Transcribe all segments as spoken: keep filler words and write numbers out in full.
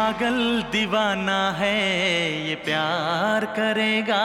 पागल दीवाना है ये प्यार करेगा।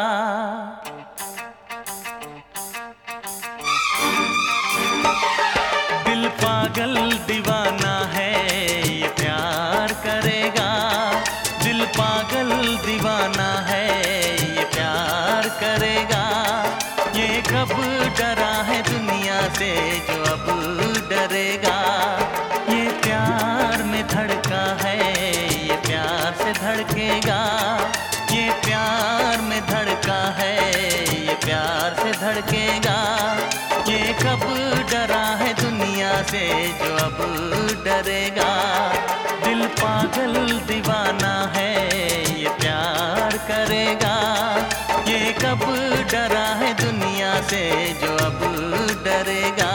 दिल पागल दीवाना है ये प्यार करेगा। दिल पागल दीवाना है ये प्यार करेगा। ये कब डरा है दुनिया से जो अब डरेगा। ये प्यार में धड़का है ये प्यार से धड़केगा। ये प्यार में धड़का है ये प्यार से धड़केगा। ये कब डरा है दुनिया से जो अब डरेगा। दिल पागल दीवाना है ये प्यार करेगा। ये कब डरा है दुनिया से जो अब डरेगा।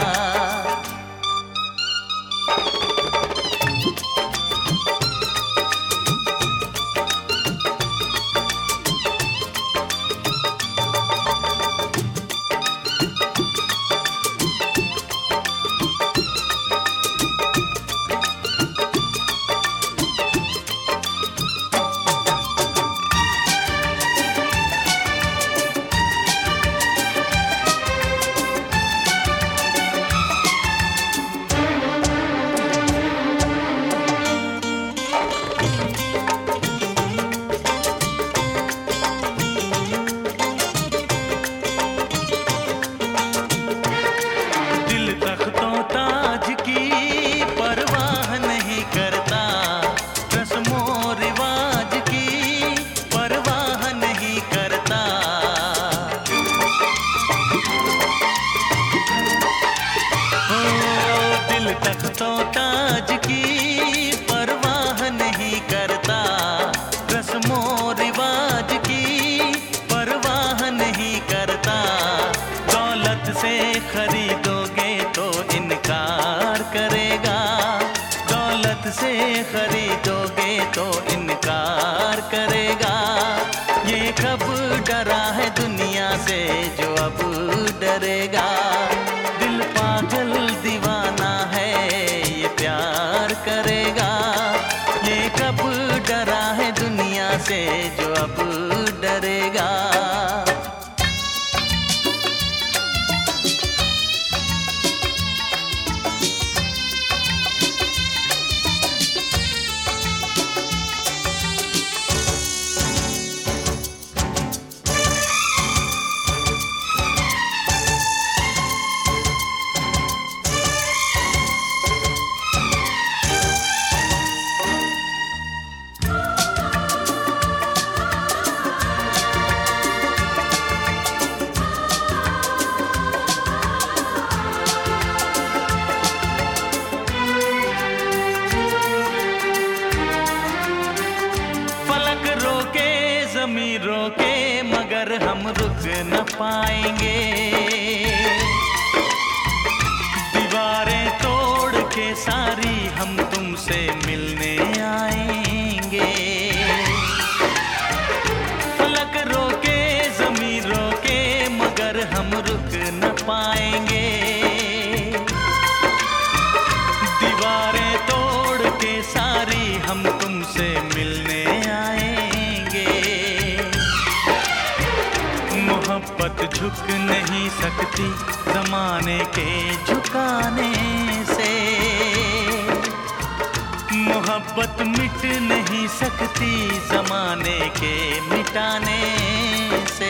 तो ताज की परवाह नहीं करता, रस्मों रिवाज की परवाह नहीं करता। दौलत से खरीदोगे तो इनकार करेगा। दौलत से खरीदोगे तो इनकार करेगा। ये कब डरा है दुनिया से जो अब डरेगा। दिल पागल दीवाना है ये प्यार करेगा। ये कब डरा है दुनिया से जो अब डरेगा। ज़मीं रोके मगर हम रुक न पाएंगे। दीवारें तोड़ के सारी हम तुमसे मिलने आएंगे। फलक रोके ज़मीं रोके मगर हम रुक न पाएंगे। दीवारें तोड़ के सारी हम तुमसे मिलने आएंगे। मोहब्बत झुक नहीं सकती ज़माने के झुकाने से। मोहब्बत मिट नहीं सकती ज़माने के मिटाने से।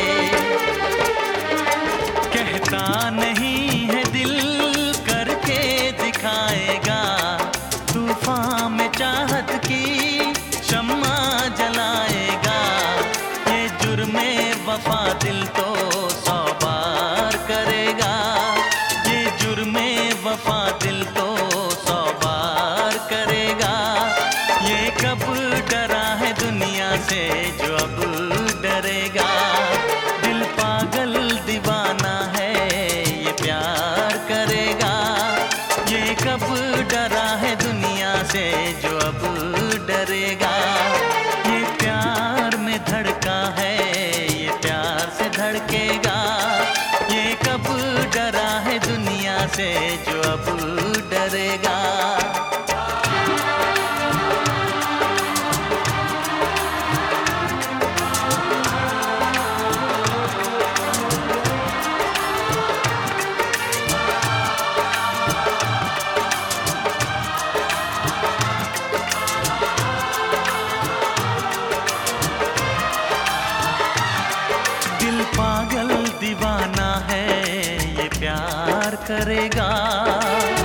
कहता नहीं है दिल करके दिखाएगा। तूफान में चाहत की शम्मा जलाएगा। ये जुर्मे वफा दिल तो सौ बार करेगा। ये जुर्मे वफा दिल तो सौ बार करेगा। ये कब डरा है दुनिया से जो अब डरेगा। दिल पागल दीवाना है ये प्यार करेगा। ये कब डरा है दुनिया से जो अब डरेगा। ये प्यार में धड़का है ये प्यार से धड़केगा। ये कब डरा है दुनिया से जो अब डरेगा। ना।